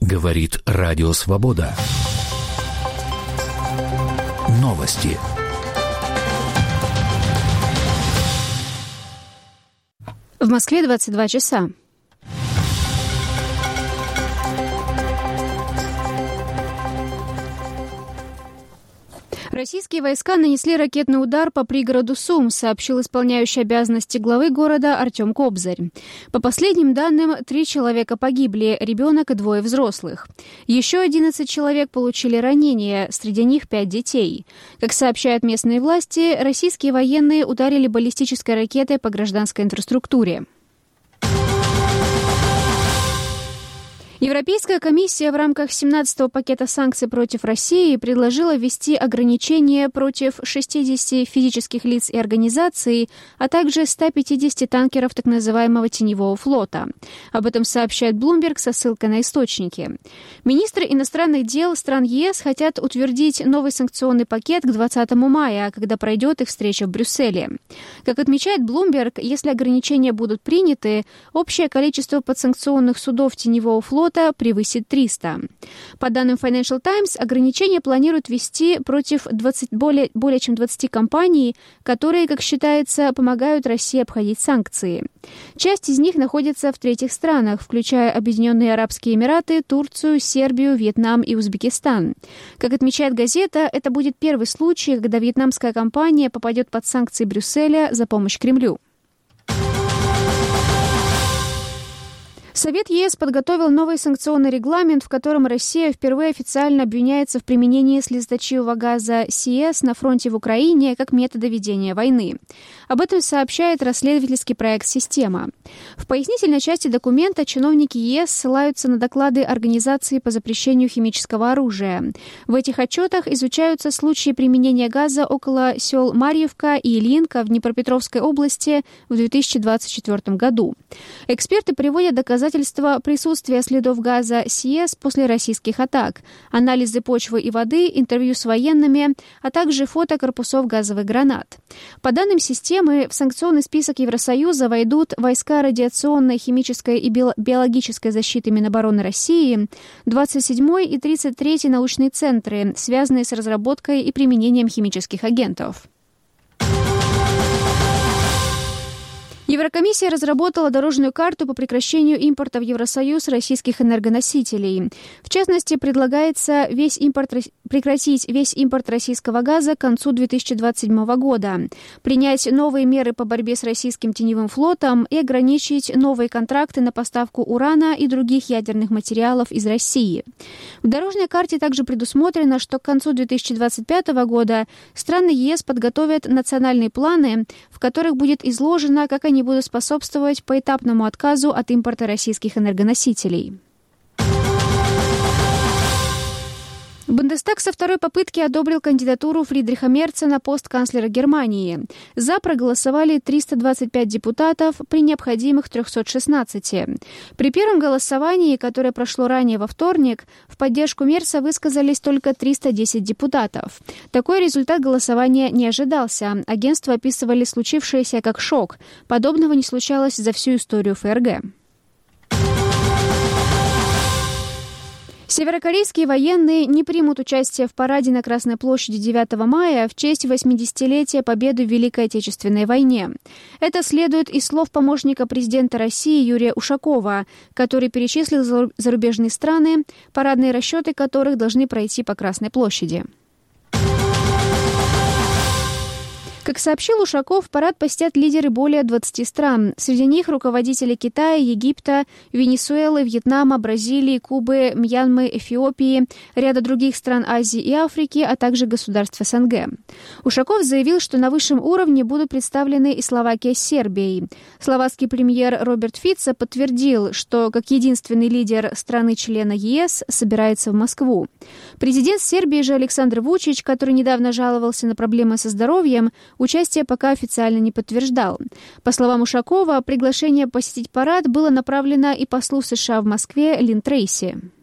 Говорит Радио Свобода. Новости. В Москве 22 часа. Российские войска нанесли ракетный удар по пригороду Сум, сообщил исполняющий обязанности главы города Артем Кобзарь. По последним данным, 3 человека погибли, ребенок и 2 взрослых. Еще 11 человек получили ранения, среди них 5 детей. Как сообщают местные власти, российские военные ударили баллистической ракетой по гражданской инфраструктуре. Европейская комиссия в рамках 17-го пакета санкций против России предложила ввести ограничения против 60 физических лиц и организаций, а также 150 танкеров так называемого теневого флота. Об этом сообщает Bloomberg со ссылкой на источники. Министры иностранных дел стран ЕС хотят утвердить новый санкционный пакет к 20 мая, когда пройдет их встреча в Брюсселе. Как отмечает Bloomberg, если ограничения будут приняты, общее количество подсанкционных судов теневого флота превысит 300. По данным Financial Times, ограничения планируют ввести против более чем 20 компаний, которые, как считается, помогают России обходить санкции. Часть из них находится в третьих странах, включая Объединенные Арабские Эмираты, Турцию, Сербию, Вьетнам и Узбекистан. Как отмечает газета, это будет первый случай, когда вьетнамская компания попадет под санкции Брюсселя за помощь Кремлю. Совет ЕС подготовил новый санкционный регламент, в котором Россия впервые официально обвиняется в применении слезоточивого газа СИЭС на фронте в Украине как метода ведения войны. Об этом сообщает расследовательский проект «Система». В пояснительной части документа чиновники ЕС ссылаются на доклады Организации по запрещению химического оружия. В этих отчетах изучаются случаи применения газа около сел Марьевка и Ильинка в Днепропетровской области в 2024 году. Эксперты приводят доказательства присутствия следов газа СИЭС после российских атак, анализы почвы и воды, интервью с военными, а также фото корпусов газовых гранат. По данным системы, в санкционный список Евросоюза войдут войска радиационной, химической и биологической защиты Минобороны России, 27-й и 33-й научные центры, связанные с разработкой и применением химических агентов. Еврокомиссия разработала дорожную карту по прекращению импорта в Евросоюз российских энергоносителей. В частности, предлагается прекратить весь импорт российского газа к концу 2027 года, принять новые меры по борьбе с российским теневым флотом и ограничить новые контракты на поставку урана и других ядерных материалов из России. В дорожной карте также предусмотрено, что к концу 2025 года страны ЕС подготовят национальные планы, в которых будет изложено, как они будут способствовать поэтапному отказу от импорта российских энергоносителей. Бундестаг со второй попытки одобрил кандидатуру Фридриха Мерца на пост канцлера Германии. За проголосовали 325 депутатов при необходимых 316. При первом голосовании, которое прошло ранее во вторник, в поддержку Мерца высказались только 310 депутатов. Такой результат голосования не ожидался. Агентства описывали случившееся как шок. Подобного не случалось за всю историю ФРГ. Северокорейские военные не примут участие в параде на Красной площади 9 мая в честь 80-летия победы в Великой Отечественной войне. Это следует из слов помощника президента России Юрия Ушакова, который перечислил зарубежные страны, парадные расчеты которых должны пройти по Красной площади. Как сообщил Ушаков, парад посетят лидеры более 20 стран. Среди них руководители Китая, Египта, Венесуэлы, Вьетнама, Бразилии, Кубы, Мьянмы, Эфиопии, ряда других стран Азии и Африки, а также государств СНГ. Ушаков заявил, что на высшем уровне будут представлены и Словакия с Сербией. Словацкий премьер Роберт Фицо подтвердил, что как единственный лидер страны-члена ЕС собирается в Москву. Президент Сербии же Александр Вучич, который недавно жаловался на проблемы со здоровьем, участие пока официально не подтверждал. По словам Ушакова, приглашение посетить парад было направлено и послу США в Москве Лин Трейси.